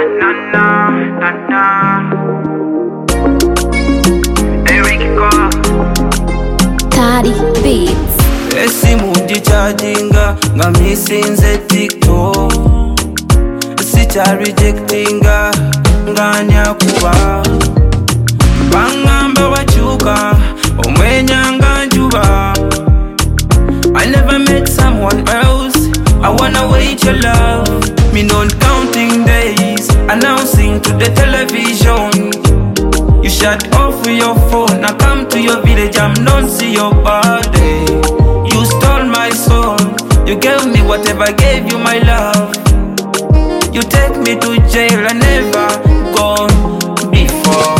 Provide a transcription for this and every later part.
na na na na. Eric Go. Tari Beats. Esimundi charginga ngamisinze TikTok. Sicha rejectinga nganya kuba. Bangamba wachuka omwenyanga njuba. I never met someone else. I wanna wait your love. Me non counting days, announcing to the television. You shut off your phone, I come to your village, I'm not see your body. You stole my soul, you gave me whatever, gave you my love. You take me to jail, I never gone before.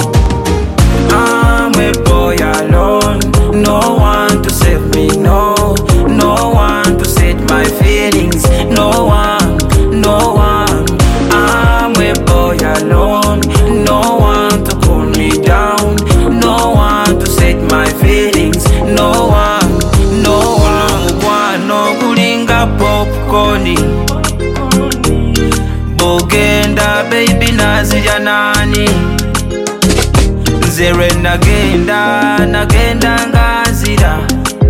I'm a boy alone, no one to save me, no one to set my feelings, no one. I'm a boy alone, no one to cool me down, no one to set my feelings, no one. No kulinga popcorn, bogenda baby nazija nani, nzere nagenda ngazira,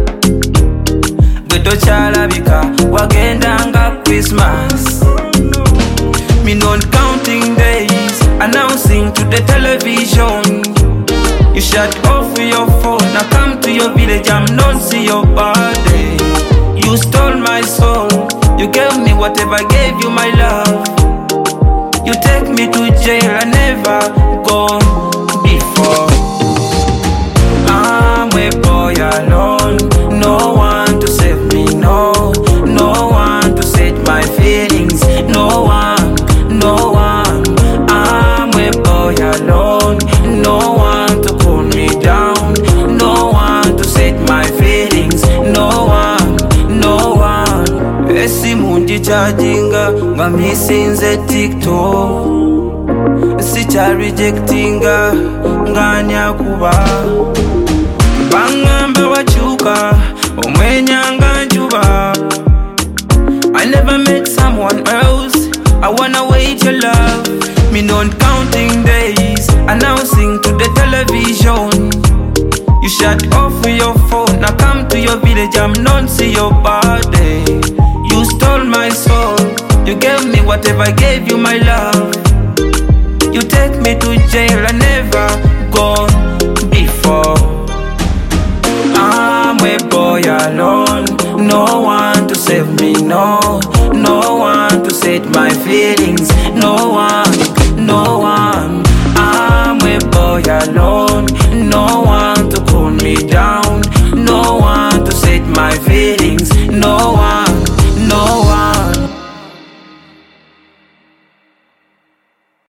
gwe tokyalabika wagenda nga Christmas. Me non counting days, announcing to the television. You shut off your phone, I come to your village, I'm not see your body. You stole my soul, you gave me whatever, gave you my love. You take me to jail, I never gone before. I'm a boy alone, no one to save me, no one to set my feelings, no one. I'm a boy alone, no one to cool me down, no one to set my feelings, no one. Esimundi charginga ngamisinze TikTok. Sicha rejectinga nganya kuba. Bangamba wachuka omwenyanga njuba. I never met someone else, I wanna wait your love. Me non counting days, announcing to the television. You shut off your phone, I come to your village, I'm not see your body. You stole my soul, you gave me whatever, gave you my love. You take me to jail, I never gone before. I'm a boy alone, no one to save me, no one to set my feelings, no one.